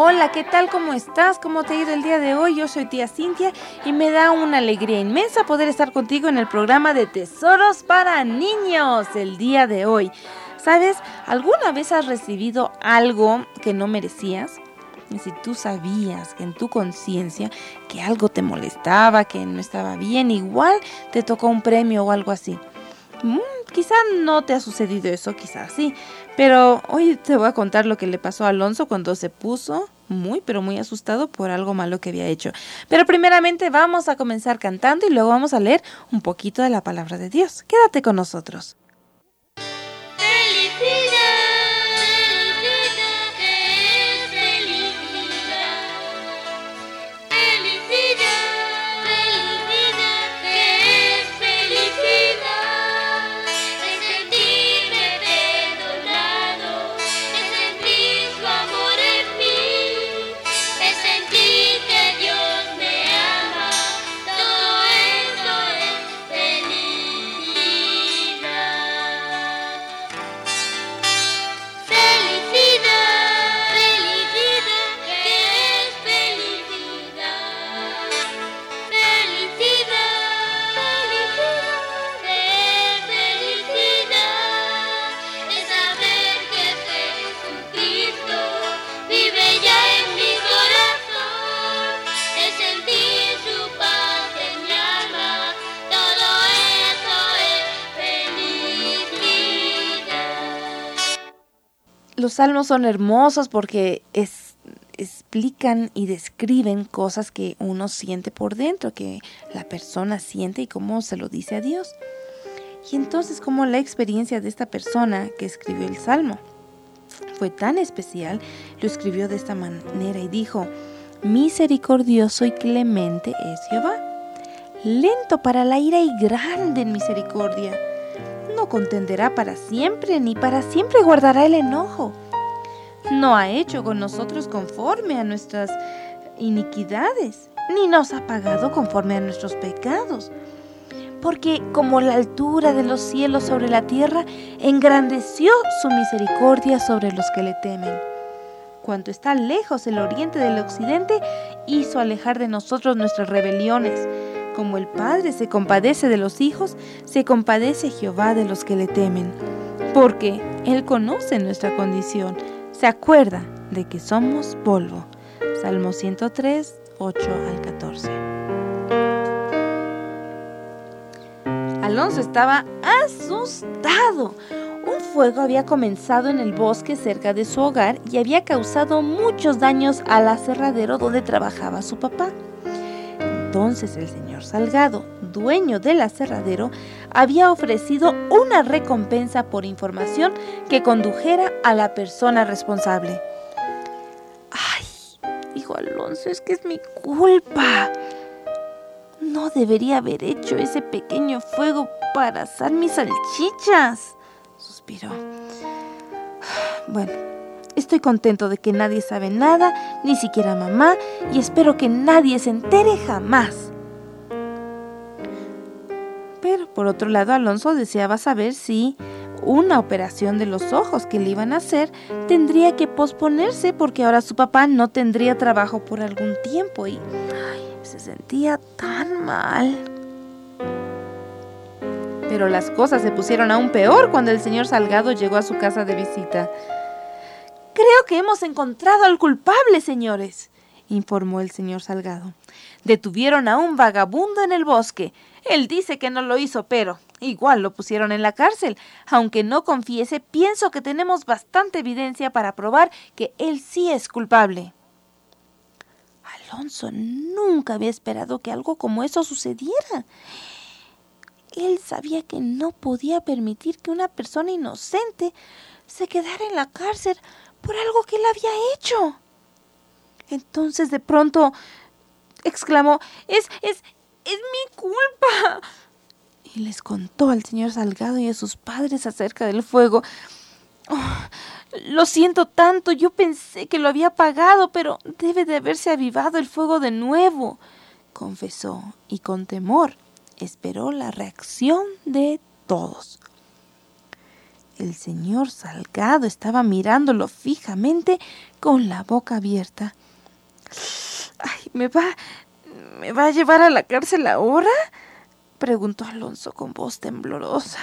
Hola, ¿qué tal? ¿Cómo estás? ¿Cómo te ha ido el día de hoy? Yo soy tía Cintia y me da una alegría inmensa poder estar contigo en el programa de Tesoros para Niños el día de hoy. ¿Sabes? ¿Alguna vez has recibido algo que no merecías? Y si tú sabías que en tu conciencia que algo te molestaba, que no estaba bien, igual te tocó un premio o algo así. Quizá no te ha sucedido eso, quizás sí, pero hoy te voy a contar lo que le pasó a Alonso cuando se puso pero muy asustado por algo malo que había hecho. Pero primeramente vamos a comenzar cantando y luego vamos a leer un poquito de la palabra de Dios. Quédate con nosotros. Los salmos son hermosos porque explican y describen cosas que uno siente por dentro, que la persona siente y cómo se lo dice a Dios. Y entonces, como la experiencia de esta persona que escribió el salmo fue tan especial, lo escribió de esta manera y dijo: misericordioso y clemente es Jehová, lento para la ira y grande en misericordia. No contenderá para siempre, ni para siempre guardará el enojo. No ha hecho con nosotros conforme a nuestras iniquidades, ni nos ha pagado conforme a nuestros pecados. Porque como la altura de los cielos sobre la tierra, engrandeció su misericordia sobre los que le temen. Cuanto está lejos el oriente del occidente, hizo alejar de nosotros nuestras rebeliones. Como el Padre se compadece de los hijos, se compadece Jehová de los que le temen. Porque Él conoce nuestra condición, se acuerda de que somos polvo. Salmo 103, 8 al 14. Alonso estaba asustado. Un fuego había comenzado en el bosque cerca de su hogar y había causado muchos daños al aserradero donde trabajaba su papá. Entonces el señor Salgado, dueño del aserradero, había ofrecido una recompensa por información que condujera a la persona responsable. ¡Ay!, dijo Alonso, es que es mi culpa. No debería haber hecho ese pequeño fuego para asar mis salchichas, suspiró. Bueno, estoy contento de que nadie sabe nada, ni siquiera mamá, y espero que nadie se entere jamás. Pero por otro lado, Alonso deseaba saber si una operación de los ojos que le iban a hacer tendría que posponerse porque ahora su papá no tendría trabajo por algún tiempo y se sentía tan mal. Pero las cosas se pusieron aún peor cuando el señor Salgado llegó a su casa de visita. «Creo que hemos encontrado al culpable, señores», informó el señor Salgado. «Detuvieron a un vagabundo en el bosque. Él dice que no lo hizo, pero igual lo pusieron en la cárcel. Aunque no confiese, pienso que tenemos bastante evidencia para probar que él sí es culpable». Alonso nunca había esperado que algo como eso sucediera. Él sabía que no podía permitir que una persona inocente se quedara en la cárcel por algo que él había hecho. Entonces de pronto exclamó: es mi culpa. Y les contó al señor Salgado y a sus padres acerca del fuego. Lo siento tanto, yo pensé que lo había apagado, pero debe de haberse avivado el fuego de nuevo, confesó, y con temor esperó la reacción de todos. El señor Salgado estaba mirándolo fijamente con la boca abierta. ¡Ay, me va a llevar a la cárcel ahora!, preguntó Alonso con voz temblorosa.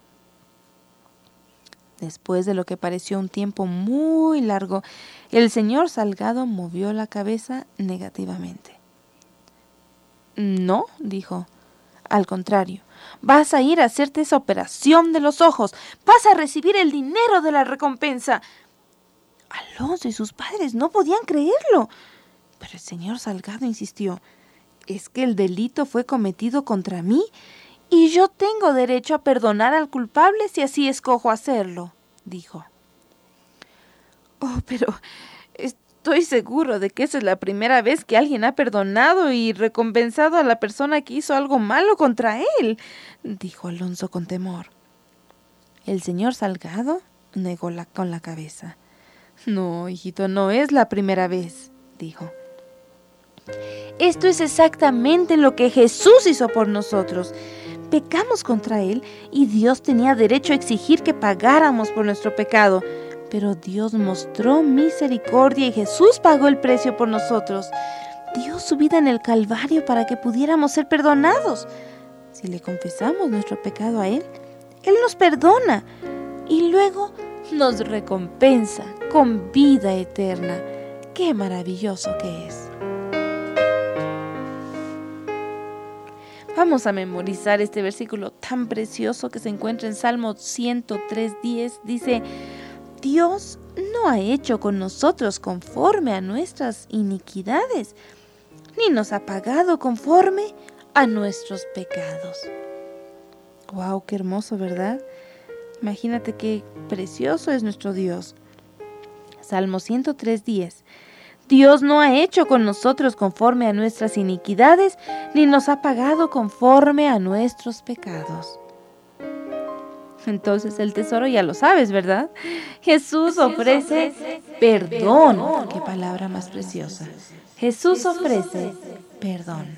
Después de lo que pareció un tiempo muy largo, el señor Salgado movió la cabeza negativamente. No, dijo. Al contrario, vas a ir a hacerte esa operación de los ojos. Vas a recibir el dinero de la recompensa. Alonso y sus padres no podían creerlo. Pero el señor Salgado insistió. Es que el delito fue cometido contra mí y yo tengo derecho a perdonar al culpable si así escojo hacerlo, dijo. Oh, pero estoy seguro de que esa es la primera vez que alguien ha perdonado y recompensado a la persona que hizo algo malo contra él, dijo Alonso con temor. El señor Salgado negó con la cabeza. No, hijito, no es la primera vez, dijo. Esto es exactamente lo que Jesús hizo por nosotros. Pecamos contra Él y Dios tenía derecho a exigir que pagáramos por nuestro pecado. Pero Dios mostró misericordia y Jesús pagó el precio por nosotros. Dio su vida en el Calvario para que pudiéramos ser perdonados. Si le confesamos nuestro pecado a Él, Él nos perdona y luego nos recompensa con vida eterna. ¡Qué maravilloso que es! Vamos a memorizar este versículo tan precioso que se encuentra en Salmo 103:10. Dice: Dios no ha hecho con nosotros conforme a nuestras iniquidades, ni nos ha pagado conforme a nuestros pecados. ¡Wow! ¡Qué hermoso!, ¿verdad? Imagínate qué precioso es nuestro Dios. Salmo 103:10. Dios no ha hecho con nosotros conforme a nuestras iniquidades, ni nos ha pagado conforme a nuestros pecados. Entonces el tesoro ya lo sabes, ¿verdad? Jesús ofrece perdón. ¡Qué palabra más preciosa! Jesús ofrece perdón.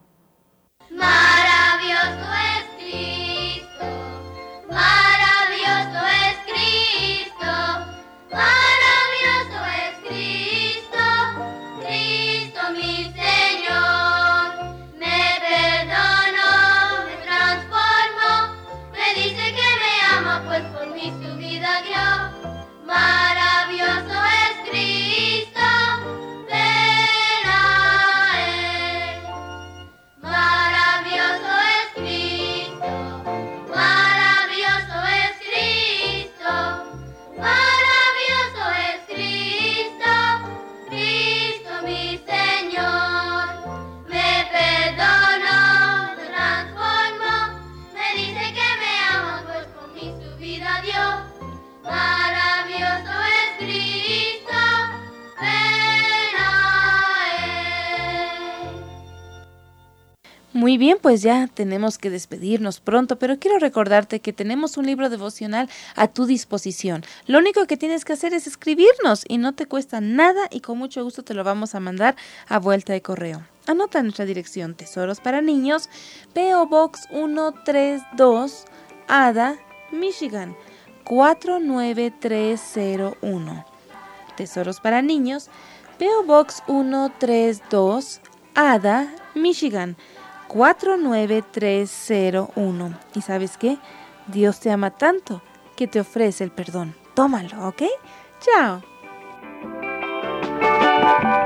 Maravilloso es Cristo, maravilloso es Cristo, maravilloso es Cristo, Cristo mi Señor. Me perdono, me transformo, me dice que me ama, pues por mí su vida dio. Maravilloso es Cristo, ven a Él. Maravilloso es Cristo, maravilloso es Cristo, maravilloso es Cristo, Cristo mi Señor. Me perdono, me transformo, me dice que me ama, pues por mí su vida dio. Maravilloso es Cristo, ven a Él. Muy bien, pues ya tenemos que despedirnos pronto, pero quiero recordarte que tenemos un libro devocional a tu disposición. Lo único que tienes que hacer es escribirnos y no te cuesta nada y con mucho gusto te lo vamos a mandar a vuelta de correo. Anota nuestra dirección: Tesoros para Niños, P.O. Box 132, Ada, Michigan 49301. Tesoros para Niños, P.O. Box 132, Ada, Michigan 49301. ¿Y sabes qué? Dios te ama tanto que te ofrece el perdón. Tómalo, ¿ok? ¡Chao!